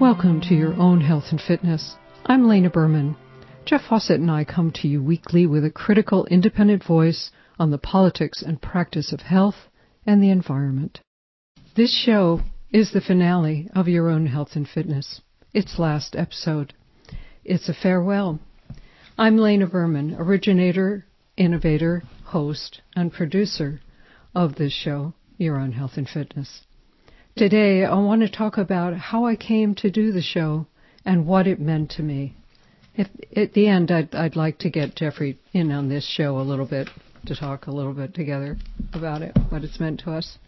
Welcome to Your Own Health and Fitness. I'm Lena Berman. Jeff Fawcett and I come to you weekly with a critical, independent voice on the politics and practice of health and the environment. This show is the finale of Your Own Health and Fitness, its last episode. It's a farewell. I'm Lena Berman, originator, innovator, host, and producer of this show, Your Own Health and Fitness. Today, I want to talk about how I came to do the show and what it meant to me. At the end, I'd like to get Jeffrey in on this show a little bit, to talk a little bit together about it, what it's meant to us.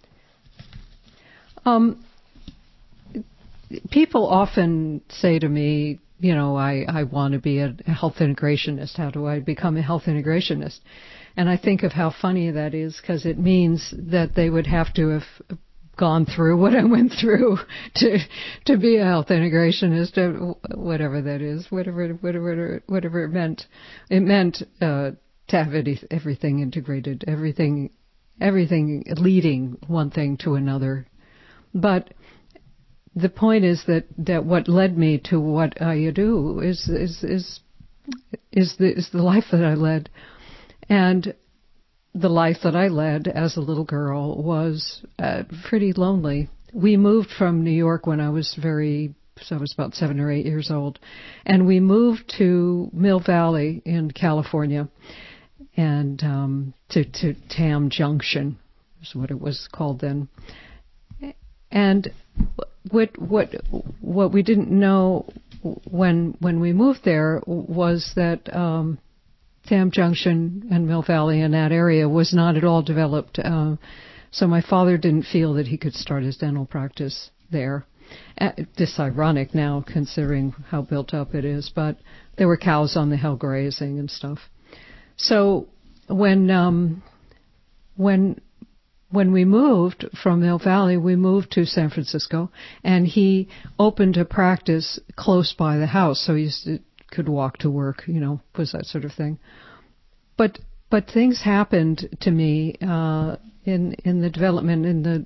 People often say to me, you know, I want to be a health integrationist. How do I become a health integrationist? And I think of how funny that is, because it means that they would have to have gone through what I went through to be a health integrationist, whatever that is, whatever it meant. It meant to have everything integrated, everything leading one thing to another. But the point is that what led me to what I do is the life that I led, and the life that I led as a little girl was pretty lonely. We moved from New York when I was about 7 or 8 years old, and we moved to Mill Valley in California, and to Tam Junction is what it was called then. And what we didn't know when we moved there was that Tam Junction and Mill Valley in that area was not at all developed. So my father didn't feel that he could start his dental practice there. This ironic now, considering how built up it is, but there were cows on the hill grazing and stuff. So when we moved from Mill Valley, we moved to San Francisco, and he opened a practice close by the house, so he could walk to work, was that sort of thing. But things happened to me in the development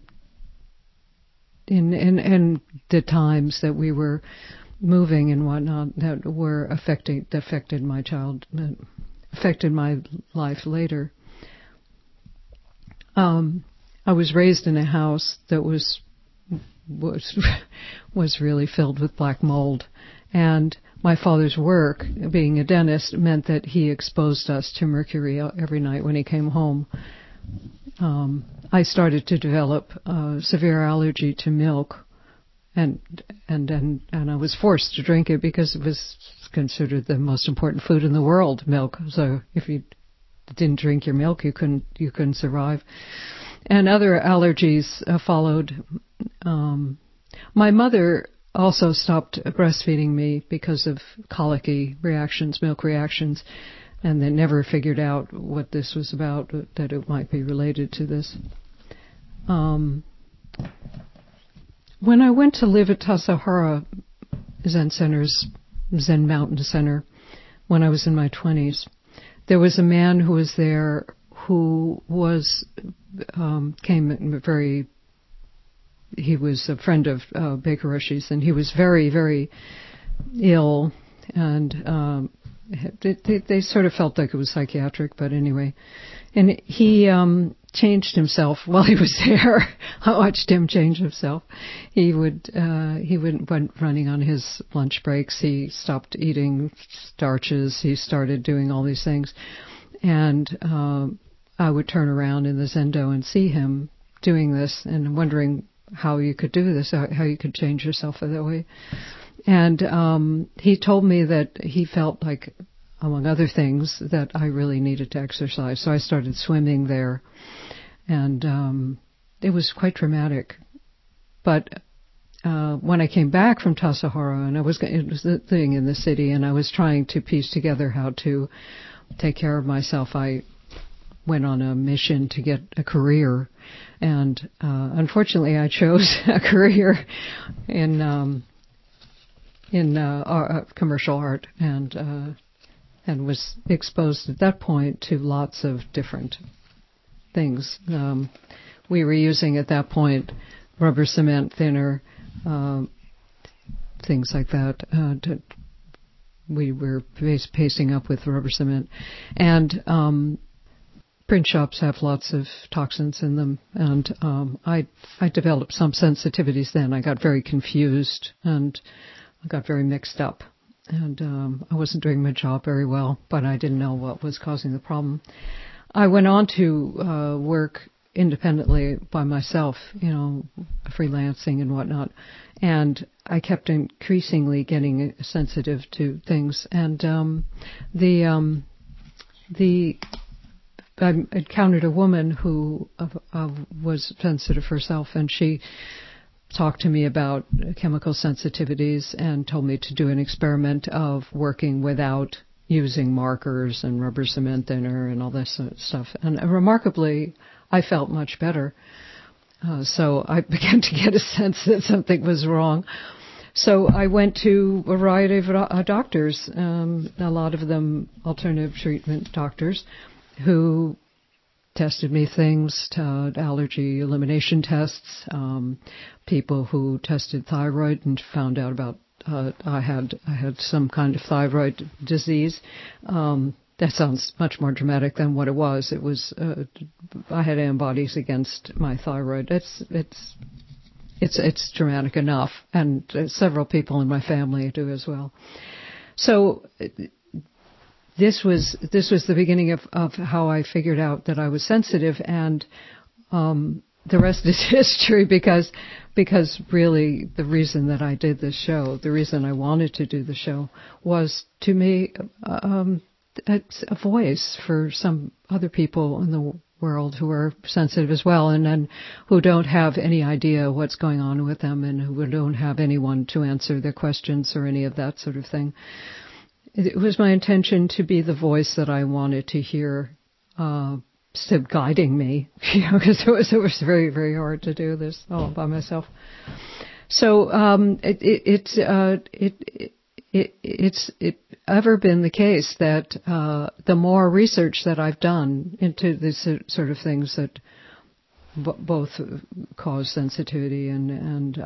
in the times that we were moving and whatnot that were affected my life later. I was raised in a house that was really filled with black mold, and my father's work, being a dentist, meant that he exposed us to mercury every night when he came home. I started to develop severe allergy to milk, and I was forced to drink it because it was considered the most important food in the world, milk. So if you didn't drink your milk, you couldn't survive. And other allergies followed. My mother also stopped breastfeeding me because of colicky reactions, milk reactions, and they never figured out what this was about, that it might be related to this. When I went to live at Tassajara Zen Mountain Center, when I was in my 20s, there was a man who was there who he was a friend of Baker Roshi's, and he was very, very ill, and they sort of felt like it was psychiatric, but anyway. And he changed himself while he was there. I watched him change himself. He went running on his lunch breaks. He stopped eating starches. He started doing all these things. And I would turn around in the Zendo and see him doing this and wondering how you could do this, how you could change yourself that way. And he told me that he felt like, among other things, that I really needed to exercise. So I started swimming there, and it was quite dramatic. But when I came back from Tassajara, and it was living in the city, and I was trying to piece together how to take care of myself, I went on a mission to get a career, and unfortunately, I chose a career in commercial art, and was exposed at that point to lots of different things. We were using at that point rubber cement thinner, things like that. We were pacing up with rubber cement, and print shops have lots of toxins in them, and I developed some sensitivities then. I got very confused, and I got very mixed up, and I wasn't doing my job very well, but I didn't know what was causing the problem. I went on to work independently by myself, freelancing and whatnot, and I kept increasingly getting sensitive to things, and I encountered a woman who was sensitive herself, and she talked to me about chemical sensitivities and told me to do an experiment of working without using markers and rubber cement thinner and all this sort of stuff. And remarkably, I felt much better. So I began to get a sense that something was wrong. So I went to a variety of doctors, a lot of them alternative treatment doctors, who tested me things, allergy elimination tests, people who tested thyroid and found out about I had some kind of thyroid disease. That sounds much more dramatic than what it was. It was I had antibodies against my thyroid. It's dramatic enough, and several people in my family do as well. So this was the beginning of how I figured out that I was sensitive, and the rest is history, because really the reason that I did this show, the reason I wanted to do the show, was to me a voice for some other people in the world who are sensitive as well, and who don't have any idea what's going on with them, and who don't have anyone to answer their questions or any of that sort of thing. It was my intention to be the voice that I wanted to hear, guiding me, because it was very, very hard to do this all by myself. So it's ever been the case that the more research that I've done into this sort of things that both cause sensitivity and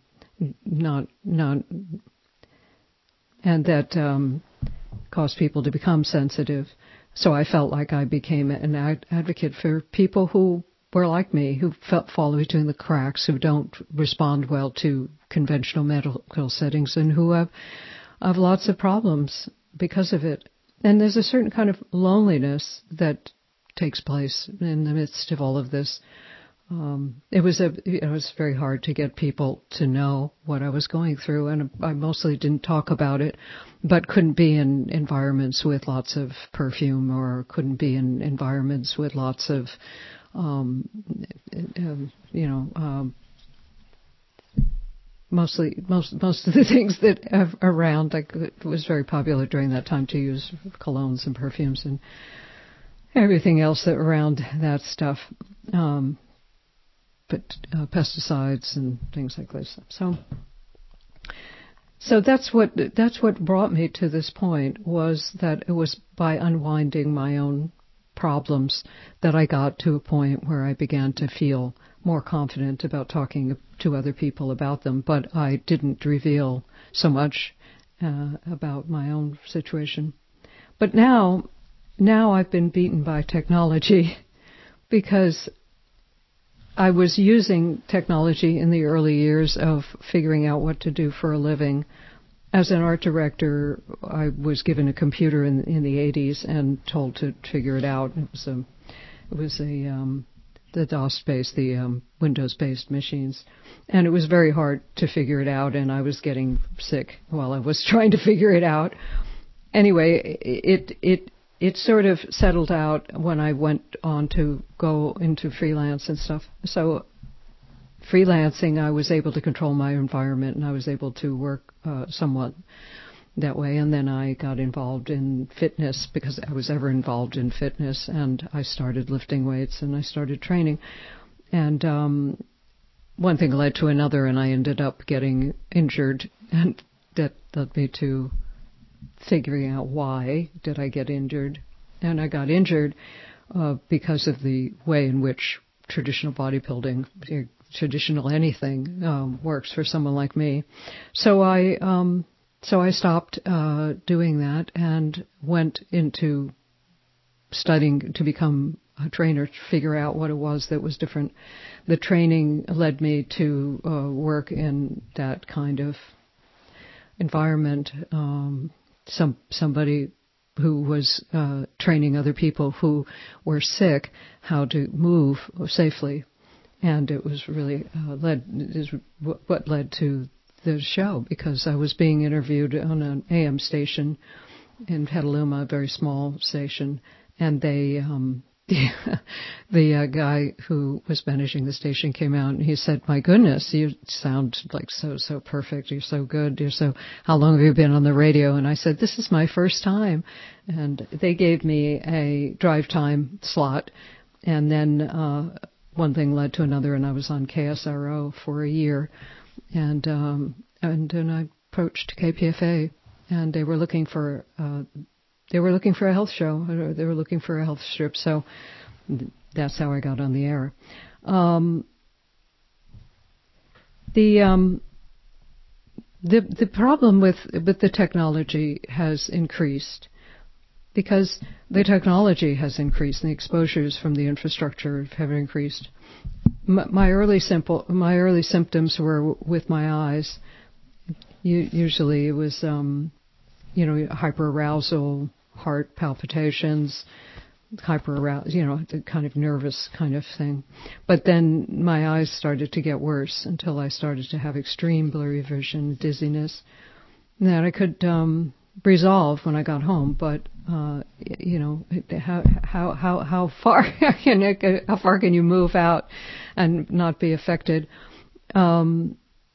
that cause people to become sensitive. So I felt like I became an advocate for people who were like me, who fall between the cracks, who don't respond well to conventional medical settings, and who have lots of problems because of it. And there's a certain kind of loneliness that takes place in the midst of all of this. It was very hard to get people to know what I was going through, and I mostly didn't talk about it, but couldn't be in environments with lots of perfume, or couldn't be in environments with lots of, most of the things that are around. Like, it was very popular during that time to use colognes and perfumes and everything else that around that stuff. But pesticides and things like this. So that's what brought me to this point, was that it was by unwinding my own problems that I got to a point where I began to feel more confident about talking to other people about them, but I didn't reveal so much about my own situation. But now I've been beaten by technology, because I was using technology in the early years of figuring out what to do for a living. As an art director, I was given a computer in the 80s and told to figure it out. It was the DOS-based, the Windows-based machines, and it was very hard to figure it out, and I was getting sick while I was trying to figure it out. Anyway, it sort of settled out when I went on to go into freelance and stuff. So freelancing, I was able to control my environment, and I was able to work somewhat that way. And then I got involved in fitness, because I was ever involved in fitness, and I started lifting weights and I started training. And one thing led to another, and I ended up getting injured, and that led me to figuring out why did I get injured. And I got injured because of the way in which traditional bodybuilding, traditional anything works for someone like me. So I stopped doing that and went into studying to become a trainer, to figure out what it was that was different. The training led me to work in that kind of environment. Somebody who was training other people who were sick how to move safely, and it was really what led to the show, because I was being interviewed on an AM station in Petaluma, a very small station, and they the guy who was managing the station came out and he said, "My goodness, you sound like so perfect. You're so good. How long have you been on the radio?" And I said, "This is my first time." And they gave me a drive time slot, and then one thing led to another, and I was on KSRO for a year, and then I approached KPFA, and they were looking for a health show. They were looking for a health strip, so that's how I got on the air. The problem with the technology has increased because the technology has increased and the exposures from the infrastructure have increased. My early symptoms were with my eyes. Usually it was hyperarousal, heart palpitations, the kind of nervous kind of thing. But then my eyes started to get worse until I started to have extreme blurry vision, dizziness, that I could resolve when I got home. But how far how far can you move out and not be affected? My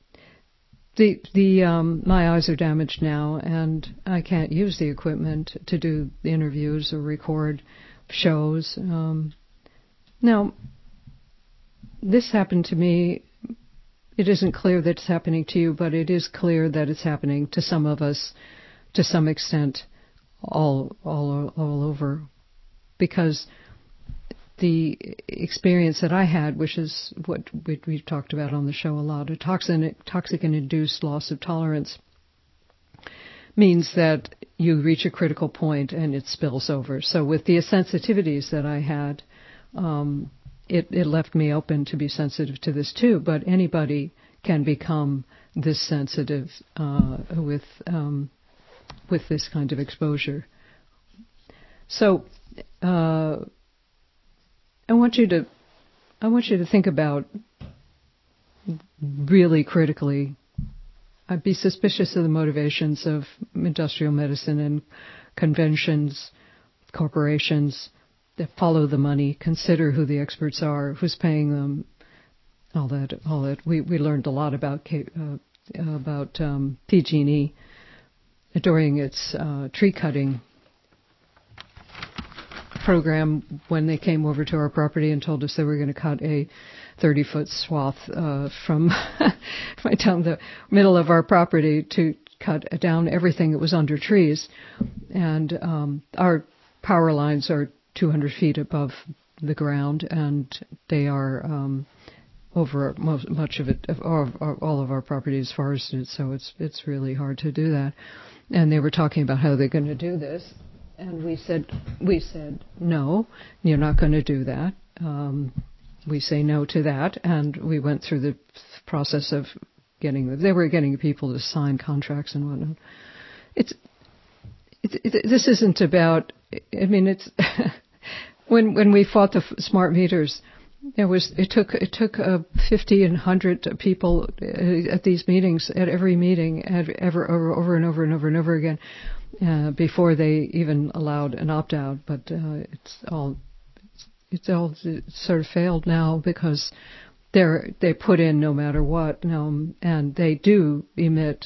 eyes are damaged now, and I can't use the equipment to do the interviews or record shows. Now, this happened to me. It isn't clear that it's happening to you, but it is clear that it's happening to some of us, to some extent, all over, because the experience that I had, which is what we've talked about on the show a lot, a toxic and induced loss of tolerance, means that you reach a critical point and it spills over. So with the sensitivities that I had, it left me open to be sensitive to this too. But anybody can become this sensitive with this kind of exposure. So I want you to think about really critically. I'd be suspicious of the motivations of industrial medicine and conventions, corporations that follow the money. Consider who the experts are, who's paying them, all that. We learned a lot about PG&E during its tree cutting program when they came over to our property and told us they were going to cut a 30-foot swath from right down the middle of our property to cut down everything that was under trees. And our power lines are 200 feet above the ground, and they are over much of it, all of our property is forested, so it's really hard to do that. And they were talking about how they're going to do this. And we said, no, you're not going to do that. We say no to that. And we went through the process of they were getting people to sign contracts and whatnot. This isn't about, it's, when we fought the smart meters, it took 50 and 100 people at these meetings, at every meeting, over and over and over and over again, before they even allowed an opt-out. But it's all sort of failed now because they put in no matter what, and they do emit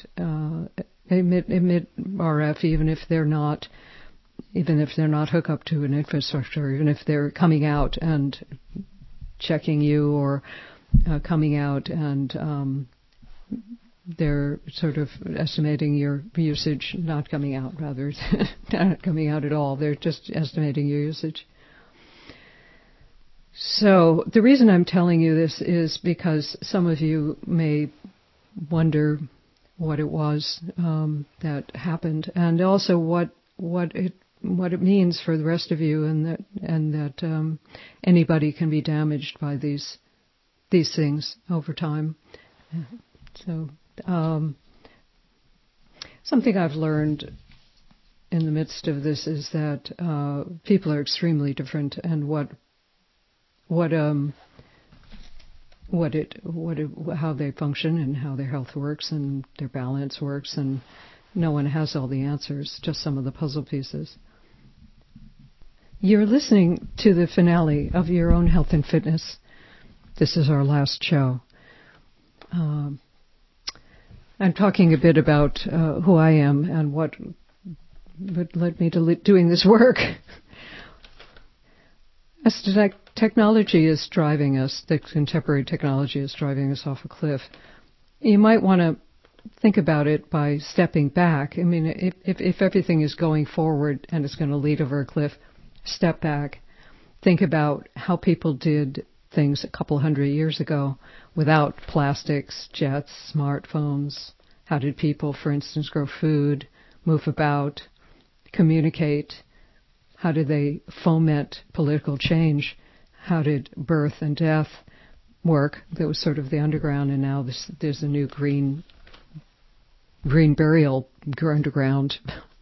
RF even if they're not hooked up to an infrastructure, even if they're coming out and checking you or coming out and they're sort of estimating your usage, not coming out, rather, not coming out at all. They're just estimating your usage. So the reason I'm telling you this is because some of you may wonder what it was that happened, and also what it means for the rest of you, and that anybody can be damaged by these things over time. So something I've learned in the midst of this is that people are extremely different, and how they function and how their health works and their balance works, and no one has all the answers, just some of the puzzle pieces. You're listening to the finale of Your Own Health and Fitness. This is our last show. I'm talking a bit about who I am and what led me to doing this work. As technology is driving us, the contemporary technology is driving us off a cliff, you might want to think about it by stepping back. I mean, if everything is going forward and it's going to lead over a cliff, step back. Think about how people did things a couple hundred years ago without plastics, jets, smartphones. How did people, for instance, grow food, move about, communicate? How did they foment political change? How did birth and death work? That was sort of the underground, and now there's a new green burial underground.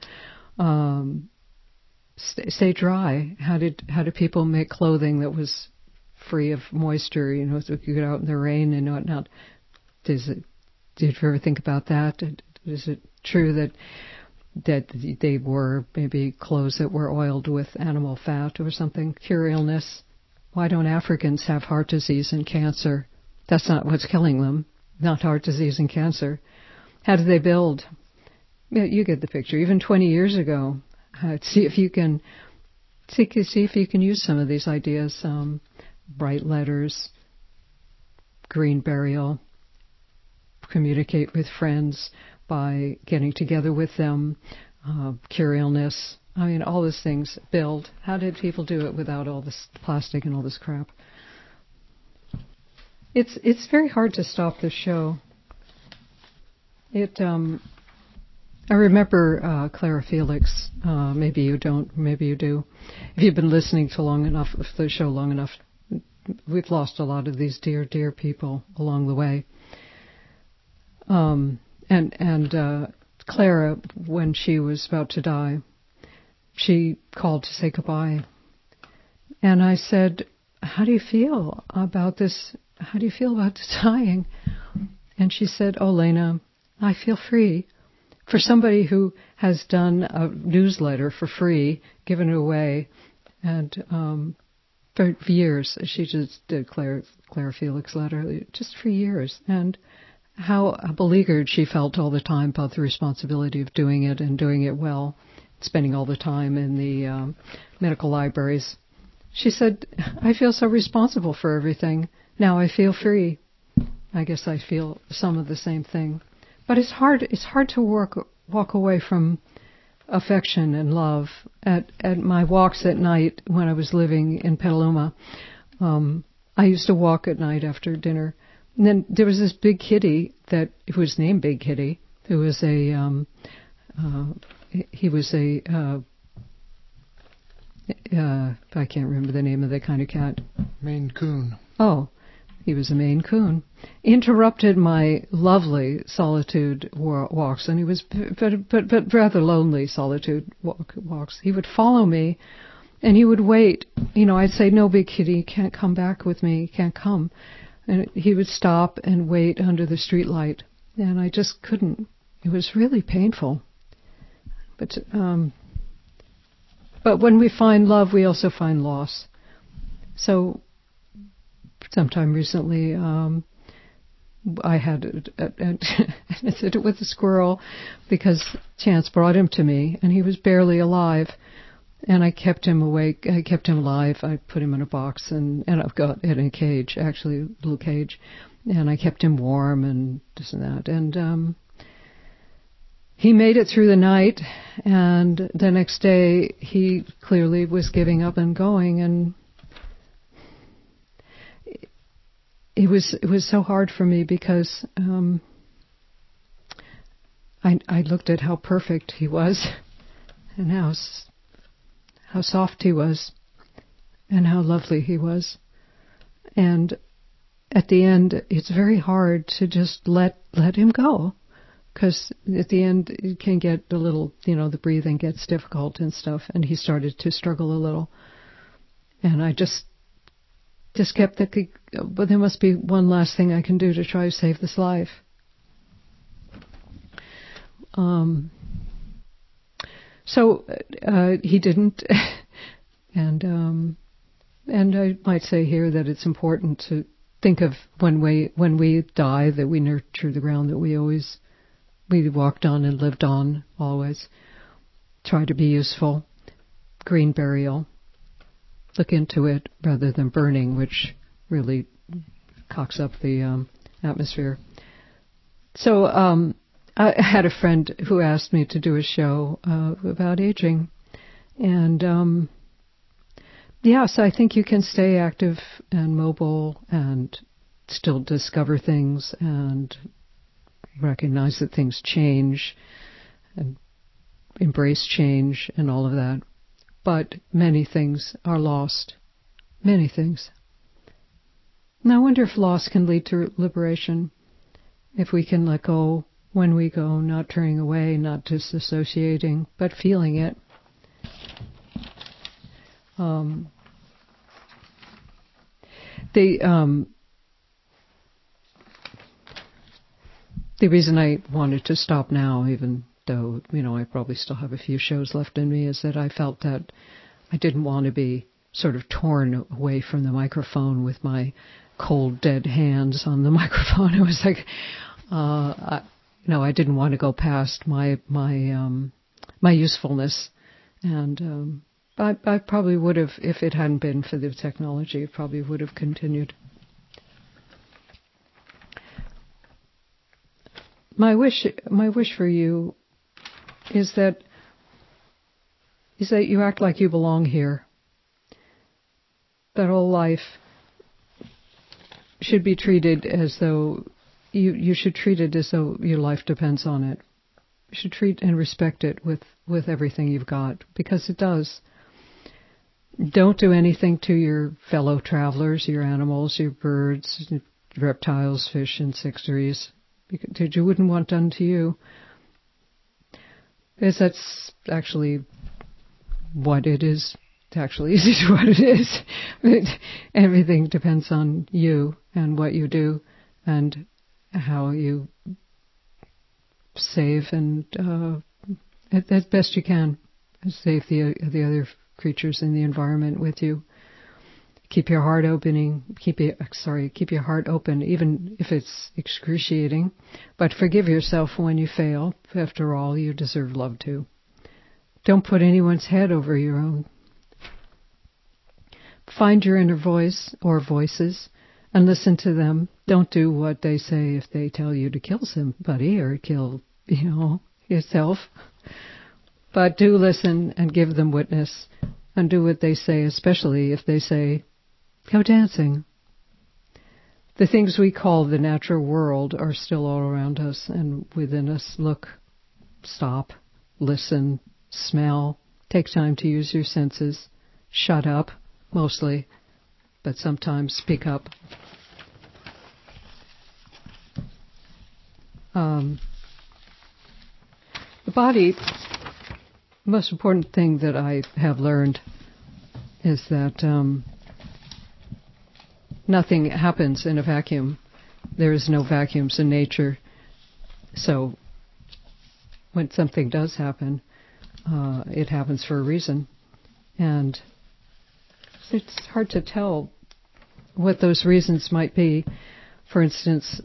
Stay dry. How did people make clothing that was free of moisture? So you could get out in the rain and whatnot. Did you ever think about that? Is it true that they were maybe clothes that were oiled with animal fat or something? Cure illness. Why don't Africans have heart disease and cancer? That's not what's killing them. Not heart disease and cancer. How did they build? Yeah, you get the picture. Even 20 years ago, see if you can use some of these ideas. Bright letters, green burial, communicate with friends by getting together with them, cure illness. I mean, all these things build. How did people do it without all this plastic and all this crap? It's very hard to stop this show. I remember Clara Felix. Maybe you don't. Maybe you do. If you've been listening to the show long enough, we've lost a lot of these dear, dear people along the way. And Clara, when she was about to die, she called to say goodbye. And I said, "How do you feel about this? How do you feel about dying?" And she said, "Oh, Lena, I feel free." For somebody who has done a newsletter for free, given it away, and for years, she just did Clara Felix letter, just for years, and how beleaguered she felt all the time about the responsibility of doing it and doing it well, spending all the time in the medical libraries. She said, "I feel so responsible for everything. Now I feel free." I guess I feel some of the same thing. But it's hard to walk away from affection and love. At my walks at night when I was living in Petaluma, I used to walk at night after dinner. And then there was this big kitty who was named Big Kitty, who was I can't remember the name of the kind of cat. Maine Coon. Oh, he was a Maine Coon. Interrupted my lovely solitude walks, and he was but rather lonely solitude walks. He would follow me, and he would wait. I'd say, "No, Big Kitty, you can't come back with me. You can't come." And he would stop and wait under the street light, and I just couldn't. It was really painful. But when we find love, we also find loss. So sometime recently, I had an incident with a squirrel because Chance brought him to me, and he was barely alive. And I kept him awake. I kept him alive. I put him in a box, and I've got it in a cage, actually, a little cage. And I kept him warm and this and that. And he made it through the night, and the next day he clearly was giving up and going. And it was so hard for me because I looked at how perfect he was, and how soft he was, and how lovely he was, and at the end, it's very hard to just let him go, because at the end it can get a little, the breathing gets difficult and stuff, and he started to struggle a little, and I just kept thinking, but there must be one last thing I can do to try to save this life. So he didn't, and I might say here that it's important to think of when we die, that we nurture the ground that we walked on and lived on always. Try to be useful. Green burial. Look into it rather than burning, which really cocks up the atmosphere. So I had a friend who asked me to do a show about aging. And so I think you can stay active and mobile and still discover things and recognize that things change and embrace change and all of that. But many things are lost. Many things. And I wonder if loss can lead to liberation. If we can let go when we go, not turning away, not disassociating, but feeling it. The reason I wanted to stop now, even though, I probably still have a few shows left in me, is that I felt that I didn't want to be sort of torn away from the microphone with my cold, dead hands on the microphone. It was like, I didn't want to go past my usefulness. And I probably would have, if it hadn't been for the technology, it probably would have continued. My wish for you is that you act like you belong here. That all life should be treated as though you should treat it as though your life depends on it. You should treat and respect it with everything you've got, because it does. Don't do anything to your fellow travelers, your animals, your birds, reptiles, fish, insects, trees, that you wouldn't want done to you. Because that's actually what it is. It actually is what it is. Everything depends on you and what you do and how you save and as best you can save the other creatures in the environment with you. Keep your heart open, keep your heart open, even if it's excruciating. But forgive yourself when you fail. After all, you deserve love too. Don't put anyone's head over your own. Find your inner voice or voices and listen to them. Don't do what they say if they tell you to kill somebody or kill, yourself. But do listen and give them witness and do what they say, especially if they say, go dancing. The things we call the natural world are still all around us and within us. Look, stop, listen, smell. Take time to use your senses. Shut up, mostly, but sometimes speak up. The body, the most important thing that I have learned is that nothing happens in a vacuum. There is no vacuums in nature. So when something does happen, it happens for a reason. And it's hard to tell what those reasons might be. For instance,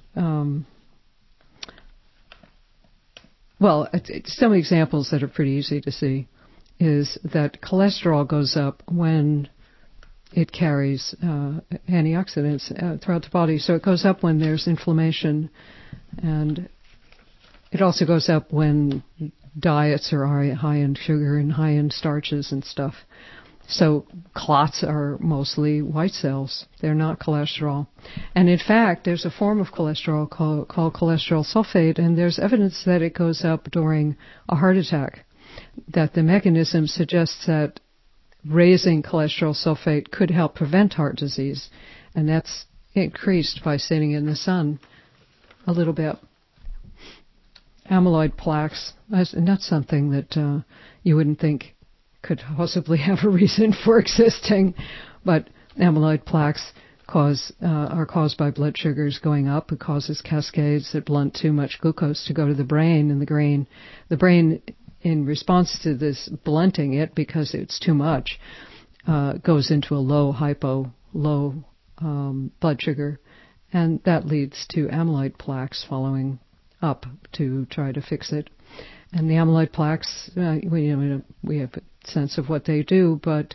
some examples that are pretty easy to see is that cholesterol goes up when it carries antioxidants throughout the body. So it goes up when there's inflammation, and it also goes up when diets are high in sugar and high in starches and stuff. So clots are mostly white cells. They're not cholesterol. And in fact, there's a form of cholesterol called cholesterol sulfate, and there's evidence that it goes up during a heart attack, that the mechanism suggests that raising cholesterol sulfate could help prevent heart disease, and that's increased by sitting in the sun a little bit. Amyloid plaques, not something that you wouldn't think could possibly have a reason for existing, but amyloid plaques are caused by blood sugars going up. It causes cascades that blunt too much glucose to go to the brain, and the brain, in response to this blunting it because it's too much, goes into a low blood sugar, and that leads to amyloid plaques following up to try to fix it. And the amyloid plaques, we have a sense of what they do, but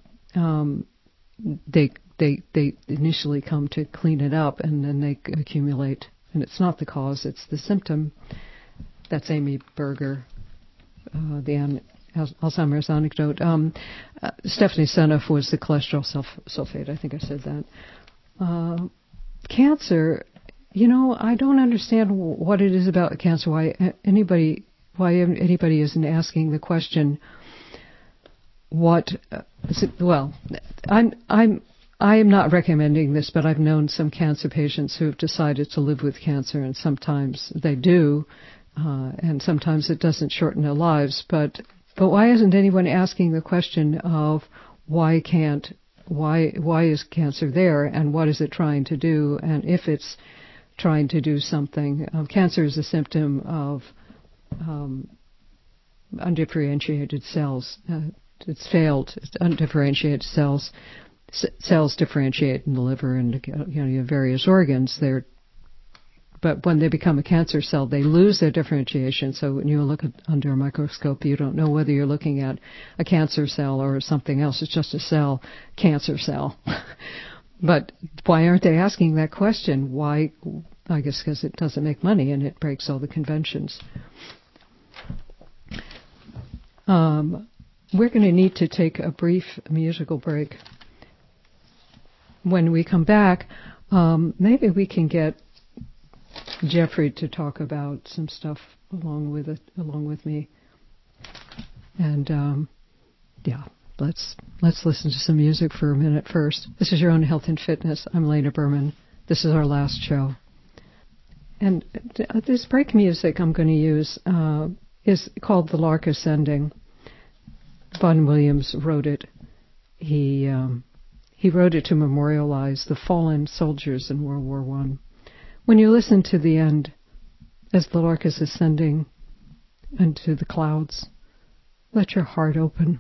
they initially come to clean it up, and then they accumulate. And it's not the cause; it's the symptom. That's Amy Berger, the Alzheimer's anecdote. Stephanie Seneff was the cholesterol sulfate. I think I said that. Cancer. I don't understand what it is about cancer. Why anybody isn't asking the question. I am not recommending this, but I've known some cancer patients who have decided to live with cancer, and sometimes they do, and sometimes it doesn't shorten their lives. But why isn't anyone asking the question of why is cancer there, and what is it trying to do, and if it's trying to do something? Cancer is a symptom of undifferentiated cells. It's failed. It's undifferentiated cells. Cells differentiate in the liver and you have various organs. But when they become a cancer cell, they lose their differentiation. So when you look under a microscope, you don't know whether you're looking at a cancer cell or something else. It's just a cell, cancer cell. But why aren't they asking that question? Why? I guess because it doesn't make money and it breaks all the conventions. We're going to need to take a brief musical break. When we come back, maybe we can get Jeffrey to talk about some stuff along with me. And let's listen to some music for a minute first. This is Your Own Health and Fitness. I'm Lena Berman. This is our last show. And this break music I'm going to use is called The Lark Ascending. Vaughan Williams wrote it. He wrote it to memorialize the fallen soldiers in World War I. When you listen to the end, as the lark is ascending into the clouds, let your heart open.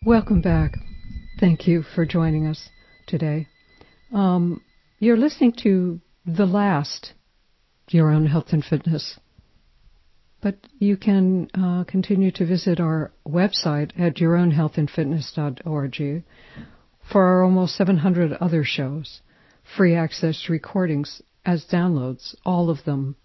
Welcome back. Thank you for joining us today. You're listening to the last Your Own Health and Fitness. But you can continue to visit our website at yourownhealthandfitness.org for our almost 700 other shows, free access to recordings as downloads, all of them.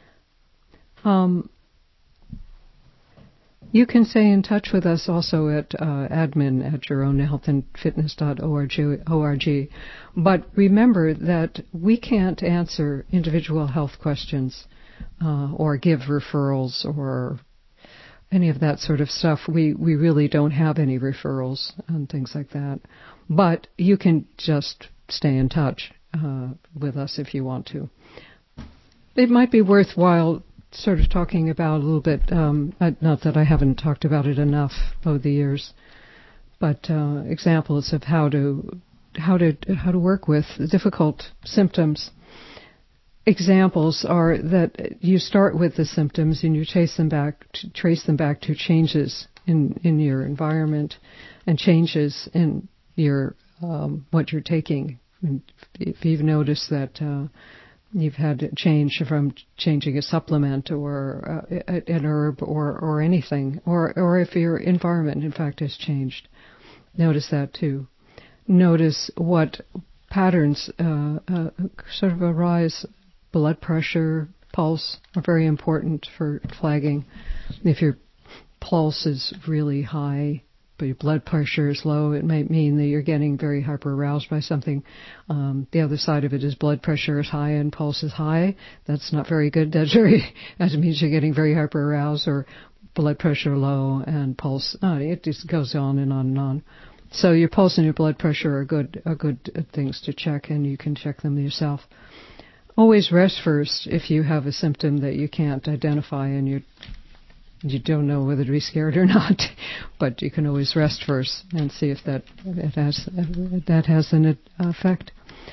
You can stay in touch with us also at admin at yourownhealthandfitness.org. But remember that we can't answer individual health questions or give referrals or any of that sort of stuff. We really don't have any referrals and things like that. But you can just stay in touch with us if you want to. It might be worthwhile sort of talking about a little bit, not that I haven't talked about it enough over the years, but examples of how to work with difficult symptoms. Examples are that you start with the symptoms and you trace them back to changes in your environment and changes in your what you're taking. And if you've noticed that you've had a change from changing a supplement or an herb or anything, or if your environment, in fact, has changed. Notice that, too. Notice what patterns sort of arise. Blood pressure, pulse are very important for flagging. If your pulse is really high, but your blood pressure is low, it might mean that you're getting very hyper-aroused by something. The other side of it is blood pressure is high and pulse is high. That's not very good. That means you're getting very hyper-aroused, or blood pressure low and pulse. It just goes on and on and on. So your pulse and your blood pressure are good things to check, and you can check them yourself. Always rest first if you have a symptom that you can't identify and you don't know whether to be scared or not, but you can always rest first and see if that has an effect.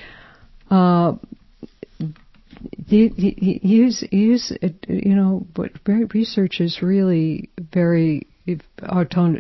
Use but research is really very autonomous.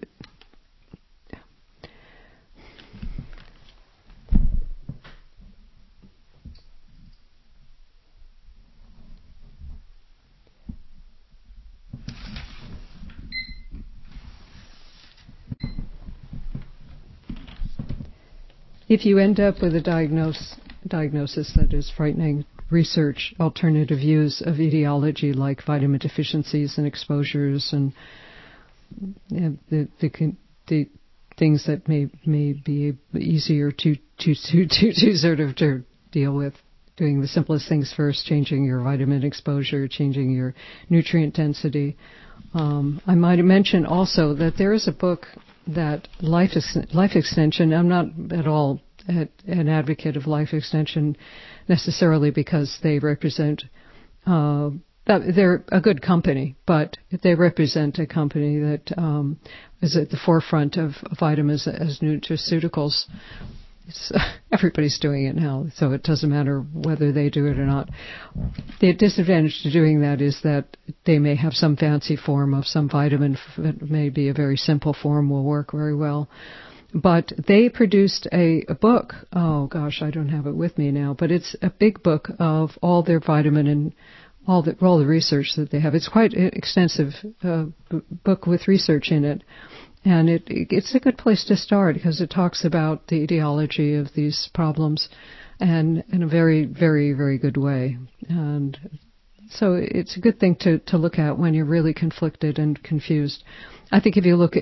If you end up with a diagnosis that is frightening, research alternative views of etiology like vitamin deficiencies and exposures and the things that may be easier to sort of to deal with. Doing the simplest things first, changing your vitamin exposure, changing your nutrient density. I might mention also that there is a book that Life Extension, I'm not at all an advocate of life extension necessarily because they represent, they're a good company, but they represent a company that is at the forefront of vitamins as nutraceuticals. Everybody's doing it now, so it doesn't matter whether they do it or not. The disadvantage to doing that is that they may have some fancy form of some vitamin that may be a very simple form, will work very well. But they produced a book, oh gosh, I don't have it with me now, but it's a big book of all their vitamin and all the research that they have. It's quite an extensive book with research in it. And it's a good place to start because it talks about the etiology of these problems and in a very, very, very good way. And so it's a good thing to look at when you're really conflicted and confused. I think if you look at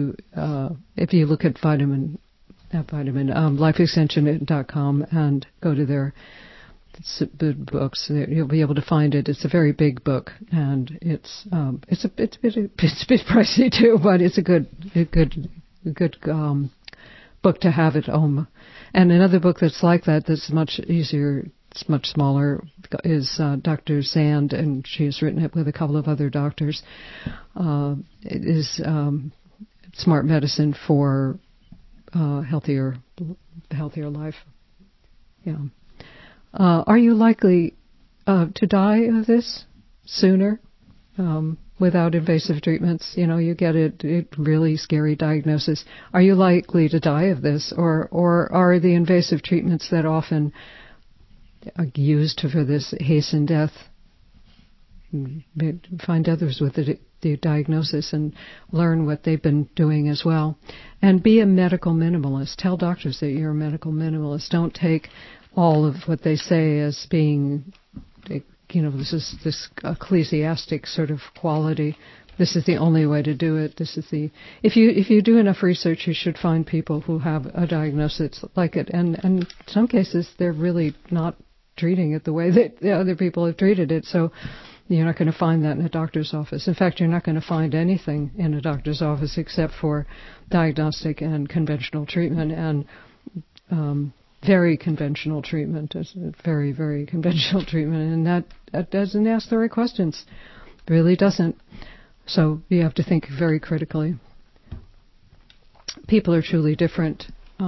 lifeextension.com and go to their books, you'll be able to find it. It's a very big book, and it's a bit pricey too, but it's a good book to have at home. And another book that's like that, that's much easier, it's much smaller, is Dr. Zand, and she has written it with a couple of other doctors. It is Smart Medicine for healthier life. Yeah. Are you likely to die of this sooner? without invasive treatments. You get it really scary diagnosis. Are you likely to die of this, or are the invasive treatments that often are used for this hasten death? Find others with the diagnosis and learn what they've been doing as well. And be a medical minimalist. Tell doctors that you're a medical minimalist. Don't take all of what they say as being, this is this ecclesiastic sort of quality. This is the only way to do it. If you do enough research, you should find people who have a diagnosis like it. And in some cases, they're really not treating it the way that the other people have treated it. So you're not going to find that in a doctor's office. In fact, you're not going to find anything in a doctor's office except for diagnostic and conventional treatment, and very conventional treatment. Very, very conventional treatment. And that doesn't ask the right questions. Really doesn't. So you have to think very critically. People are truly different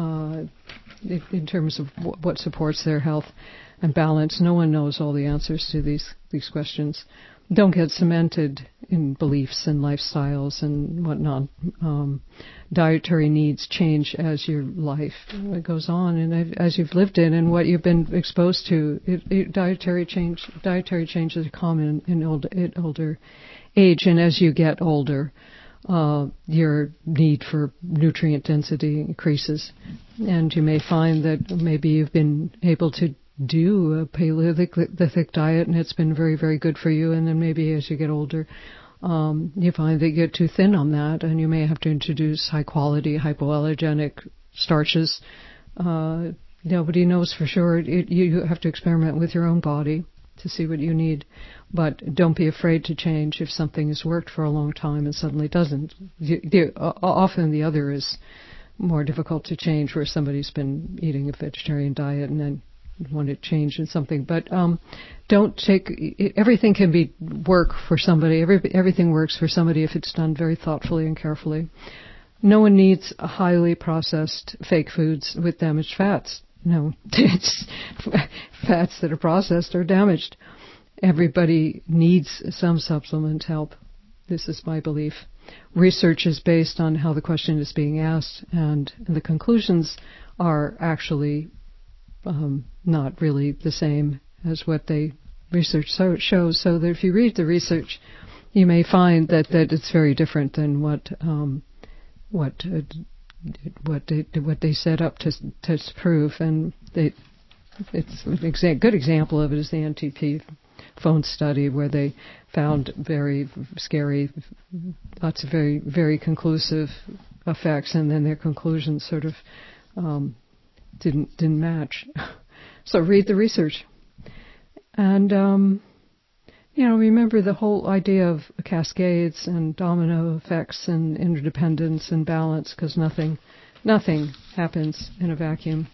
in terms of what supports their health and balance. No one knows all the answers to these questions. Don't get cemented in beliefs and lifestyles and whatnot. Dietary needs change as your life goes on and as you've lived it and what you've been exposed to. Dietary changes are common in older age, and as you get older, your need for nutrient density increases, and you may find that maybe you've been able to do a Paleolithic diet and it's been very, very good for you, and then maybe as you get older, you find that you get too thin on that, and you may have to introduce high-quality, hypoallergenic starches. Nobody knows for sure. You have to experiment with your own body to see what you need. But don't be afraid to change if something has worked for a long time and suddenly doesn't. Often the other is more difficult to change, where somebody's been eating a vegetarian diet and then want to change in something. But don't take... Everything can work for somebody. Everything works for somebody if it's done very thoughtfully and carefully. No one needs highly processed fake foods with damaged fats. No, it's fats that are processed are damaged. Everybody needs some supplement help. This is my belief. Research is based on how the question is being asked, and the conclusions are actually not really the same as what the research shows. So that if you read the research, you may find that it's very different than what they set up to prove, and it's a good example of it is the NTP phone study, where they found very scary, lots of very, very conclusive effects, and then their conclusions sort of didn't match. So read the research, and remember the whole idea of cascades and domino effects and interdependence and balance, because nothing happens in a vacuum.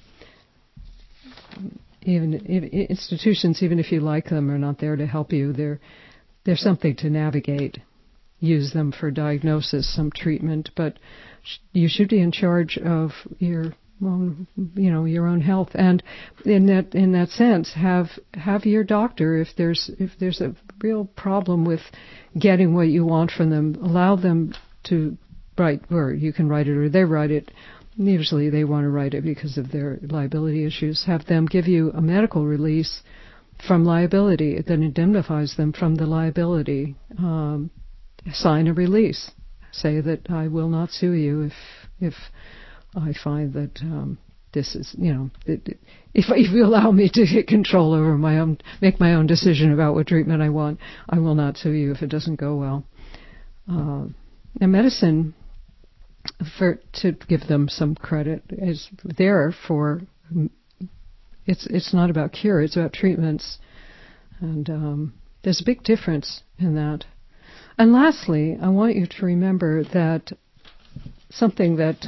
Even institutions, even if you like them, are not there to help you. They're something to navigate. Use them for diagnosis, some treatment, but you should be in charge of your own health. And in that sense, have your doctor, if there's a real problem with getting what you want from them, allow them to write, or you can write it or they write it. Usually they want to write it because of their liability issues. Have them give you a medical release from liability that indemnifies them from the liability. Sign a release. Say that I will not sue you if I find that this is, if you allow me to get control over make my own decision about what treatment I want, I will not sue you if it doesn't go well. And medicine, to give them some credit, is there for, it's not about cure, it's about treatments. And there's a big difference in that. And lastly, I want you to remember that something that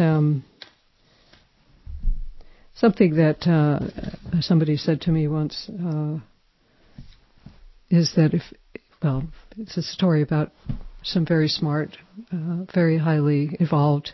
somebody said to me once is that it's a story about some very smart, very highly evolved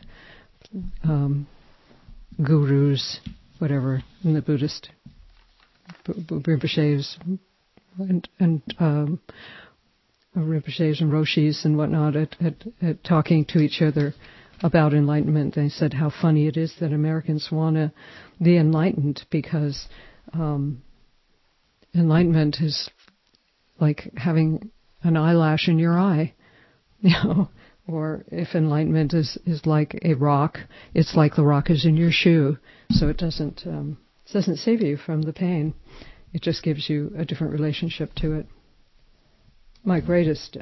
gurus, whatever, in the Buddhist Rinpoches, and Rinpoches and Roshis and whatnot at talking to each other about enlightenment. They said how funny it is that Americans want to be enlightened because enlightenment is like having an eyelash in your eye, or if enlightenment is like a rock, it's like the rock is in your shoe, so it doesn't save you from the pain. It just gives you a different relationship to it. My greatest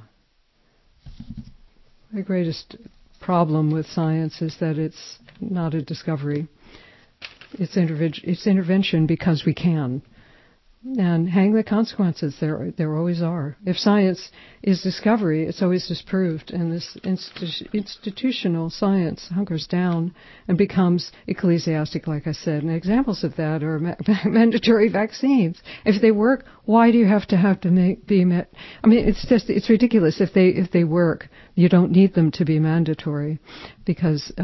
problem with science is that it's not a discovery. It's intervention because we can. And hang the consequences. There always are. If science is discovery, it's always disproved, and this institutional science hunkers down and becomes ecclesiastic, like I said. And examples of that are mandatory vaccines. If they work, why do you have to be met? I mean, it's ridiculous. If they work, you don't need them to be mandatory, because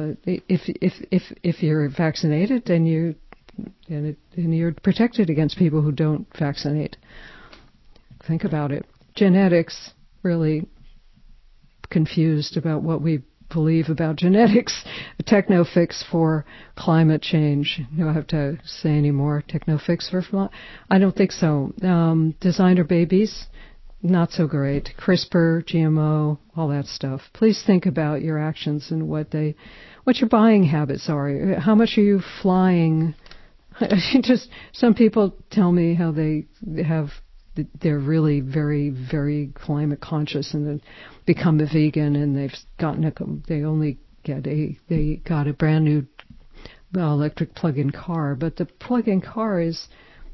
if you're vaccinated, then you're protected against people who don't vaccinate. Think about it. Genetics, really confused about what we believe about genetics. A techno-fix for climate change. Do I have to say any more? Techno-fix for I don't think so. Designer babies, not so great. CRISPR, GMO, all that stuff. Please think about your actions and what your buying habits are. How much are you flying? Just some people tell me how they're really very, very climate conscious and then become a vegan, and they got a brand new electric plug-in car, but the plug-in car is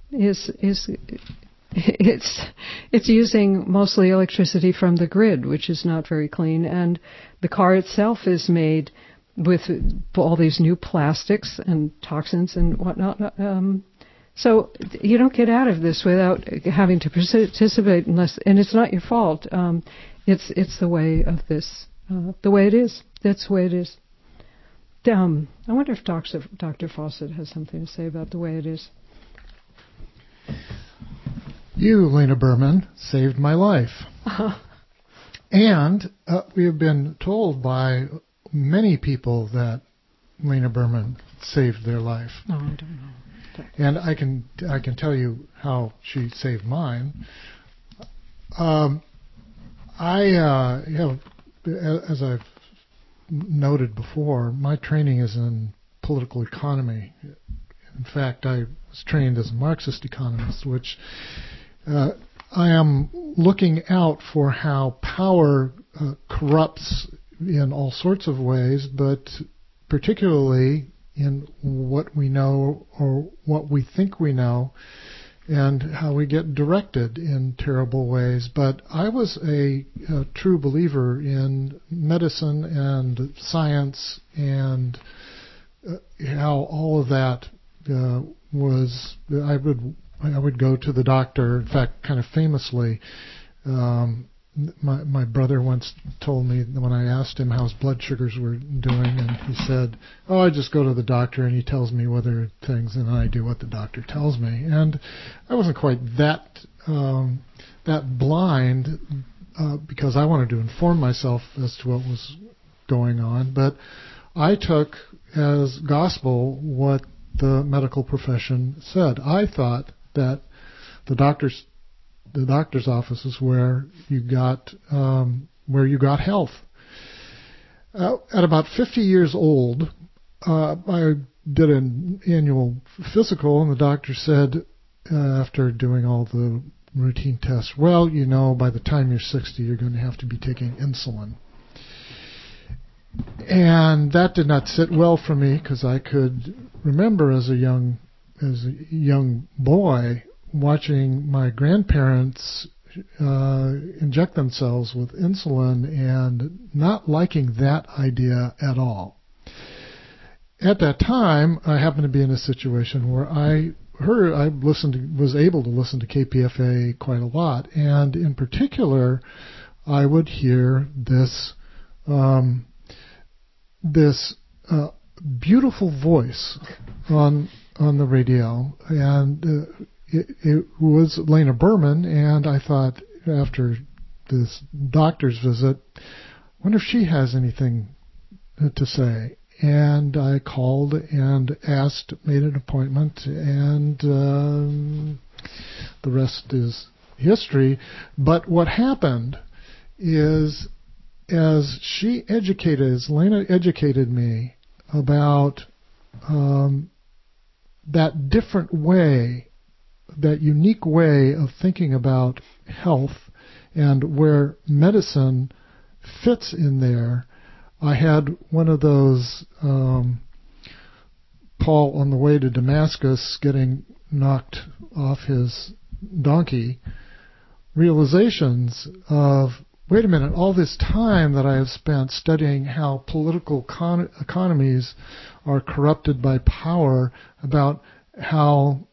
using mostly electricity from the grid, which is not very clean, and the car itself is made with all these new plastics and toxins and whatnot. So you don't get out of this without having to participate and it's not your fault. It's the way of this, the way it is. That's the way it is. I wonder if Dr. Fawcett has something to say about the way it is. You, Lena Berman, saved my life. And we have been told by many people that Lena Berman saved their life. No, I don't know. And I can tell you how she saved mine. I have, as I've noted before, my training is in political economy. In fact, I was trained as a Marxist economist, which I am looking out for how power corrupts in all sorts of ways, but particularly in what we know or what we think we know, and how we get directed in terrible ways. But I was a true believer in medicine and science and how all of that was. I would go to the doctor. In fact, kind of famously, my brother once told me when I asked him how his blood sugars were doing, and he said, "Oh, I just go to the doctor and he tells me whether things, and I do what the doctor tells me." And I wasn't quite that blind because I wanted to inform myself as to what was going on, but I took as gospel what the medical profession said. I thought that the doctor's office is where you got health. At about 50 years old, I did an annual physical, and the doctor said, after doing all the routine tests, "Well, by the time you're 60, you're going to have to be taking insulin." And that did not sit well for me, because I could remember as a young boy watching my grandparents inject themselves with insulin and not liking that idea at all. At that time, I happened to be in a situation where was able to listen to KPFA quite a lot, and in particular, I would hear this beautiful voice on the radio, and it was Lena Berman, and I thought, after this doctor's visit. Wonder if she has anything to say. And I called and asked, made an appointment, and the rest is history. But what happened is, as Lena educated me about that different way, that unique way of thinking about health and where medicine fits in there, I had one of those, Paul on the way to Damascus getting knocked off his donkey, realizations of, wait a minute, all this time that I have spent studying how political economies are corrupted by power, about how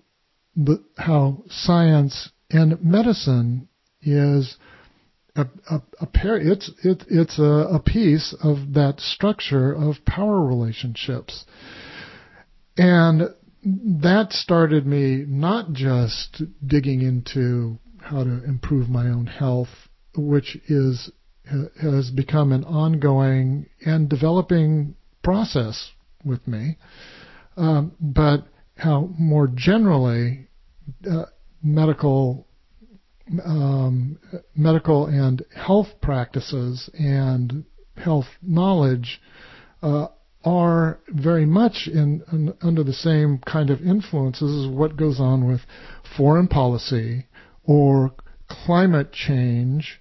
science and medicine is it's a piece of that structure of power relationships. And that started me not just digging into how to improve my own health, which has become an ongoing and developing process with me, but how more generally medical and health practices and health knowledge are very much under the same kind of influences as what goes on with foreign policy or climate change,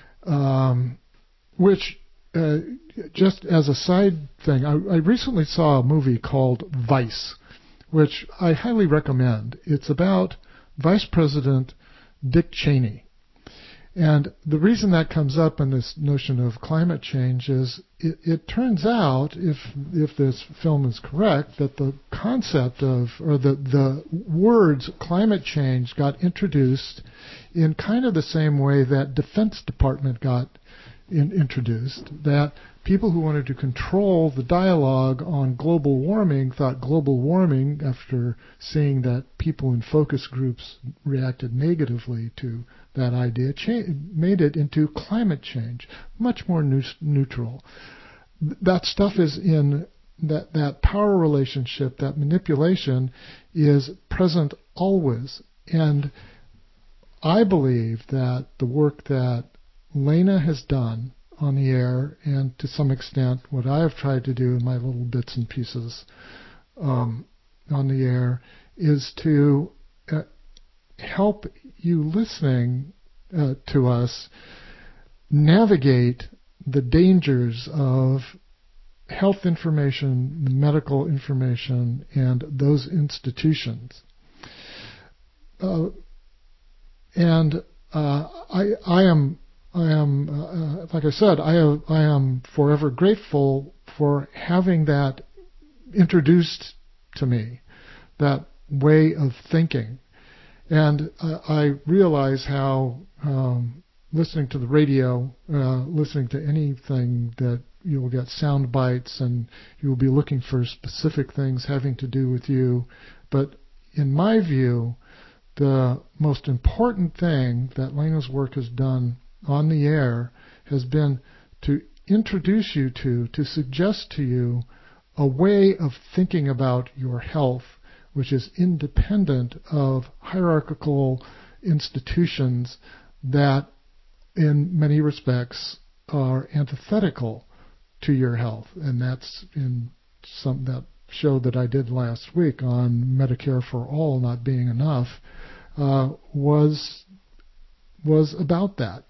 which, just as a side thing, I recently saw a movie called Vice, which I highly recommend. It's about Vice President Dick Cheney. And the reason that comes up in this notion of climate change is it turns out, if this film is correct, that the concept of, or the words climate change got introduced in kind of the same way that Defense Department got introduced, that people who wanted to control the dialogue on global warming thought global warming, after seeing that people in focus groups reacted negatively to that idea, made it into climate change, much more neutral. That stuff is in that power relationship, that manipulation is present always. And I believe that the work that Lena has done on the air, and to some extent what I have tried to do in my little bits and pieces on the air, is to help you listening to us navigate the dangers of health information, medical information, and those institutions. I am, like I said, I am forever grateful for having that introduced to me, that way of thinking. And I realize how listening to the radio, listening to anything, that you will get sound bites and you will be looking for specific things having to do with you. But in my view, the most important thing that Lena's work has done on the air has been to introduce you to suggest to you a way of thinking about your health which is independent of hierarchical institutions that in many respects are antithetical to your health. And that's in that show that I did last week on Medicare for All not being enough, was about that.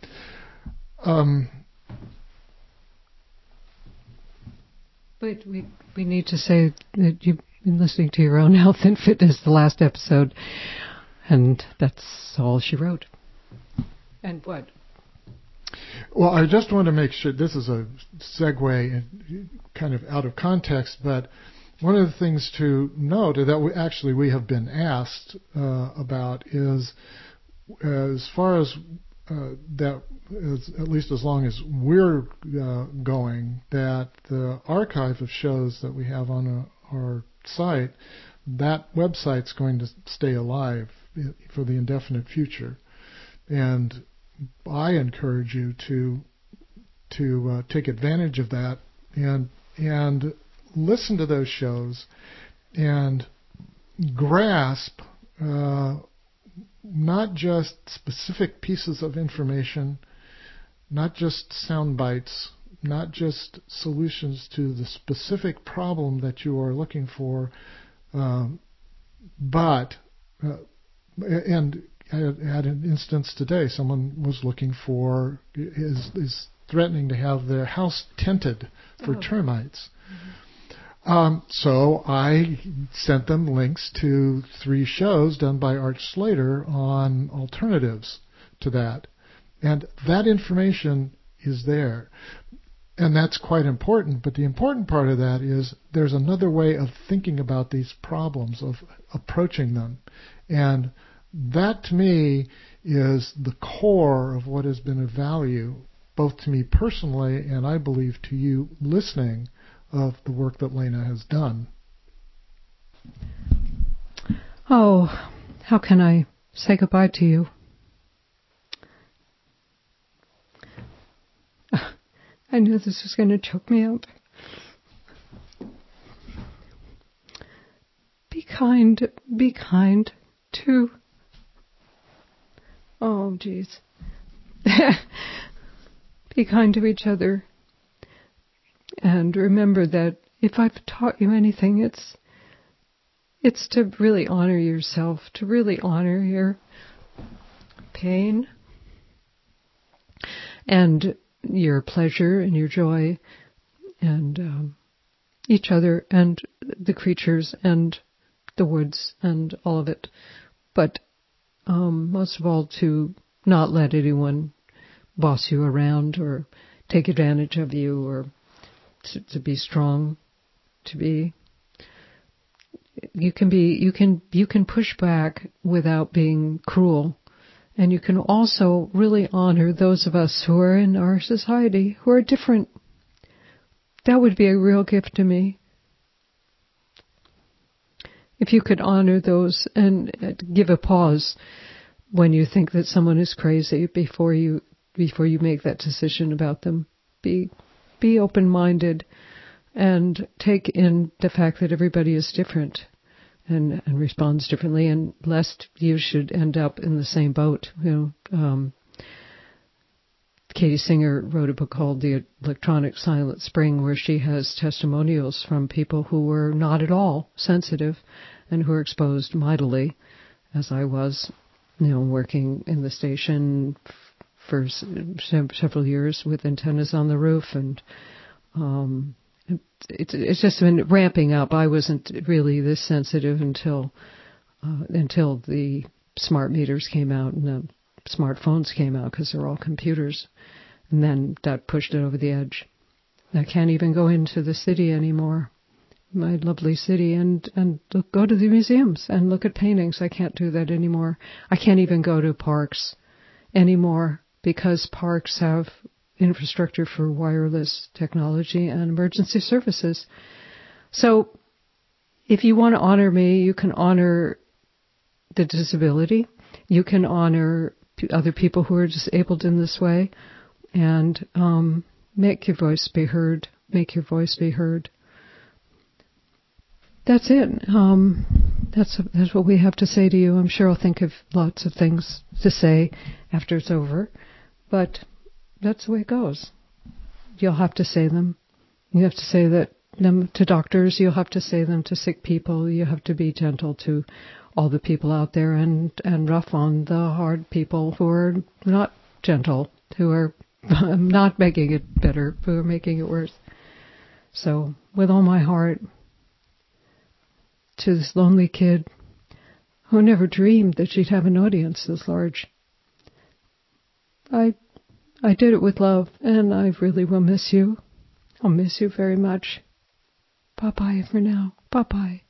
But we need to say that you've been listening to Your Own Health and Fitness, the last episode, and that's all she wrote. And what? Well, I just want to make sure, this is a segue kind of out of context, but one of the things to note that we have been asked about is, as far as that is, at least as long as we're going, that the archive of shows that we have on our site, that website's going to stay alive for the indefinite future. And I encourage you to take advantage of that and listen to those shows and grasp not just specific pieces of information, not just sound bites, not just solutions to the specific problem that you are looking for, but and I had an instance today. Someone was looking for is threatening to have their house tented for termites. So I sent them links to 3 shows done by Art Slater on alternatives to that. And that information is there. And that's quite important. But the important part of that is there's another way of thinking about these problems, of approaching them. And that, to me, is the core of what has been of value, both to me personally and I believe to you listening, of the work that Lena has done. Oh, how can I say goodbye to you? I knew this was going to choke me up. Be kind to... Oh, geez. Be kind to each other. And remember that if I've taught you anything, it's to really honor yourself, to really honor your pain and your pleasure and your joy and each other and the creatures and the woods and all of it. But most of all, to not let anyone boss you around or take advantage of you, or to be strong, you can push back without being cruel, and you can also really honor those of us who are in our society who are different. That would be a real gift to me. If you could honor those and give a pause when you think that someone is crazy before you make that decision about them. Be open-minded and take in the fact that everybody is different and responds differently, and lest you should end up in the same boat. Katie Singer wrote a book called The Electronic Silent Spring, where she has testimonials from people who were not at all sensitive and who were exposed mightily, as I was, working in the station for several years with antennas on the roof, and it's just been ramping up. I wasn't really this sensitive until the smart meters came out and the smartphones came out, because they're all computers, and then that pushed it over the edge. I can't even go into the city anymore, my lovely city, and go to the museums and look at paintings. I can't do that anymore. I can't even go to parks anymore, because parks have infrastructure for wireless technology and emergency services. So if you want to honor me, you can honor the disability. You can honor other people who are disabled in this way, and make your voice be heard. Make your voice be heard. That's it. That's what we have to say to you. I'm sure I'll think of lots of things to say after it's over, but that's the way it goes. You'll have to say them. You have to say them to doctors. You'll have to say them to sick people. You have to be gentle to all the people out there, and rough on the hard people who are not gentle, who are not making it better, who are making it worse. So, with all my heart, to this lonely kid who never dreamed that she'd have an audience this large, I did it with love, and I really will miss you. I'll miss you very much. Bye-bye for now. Bye-bye.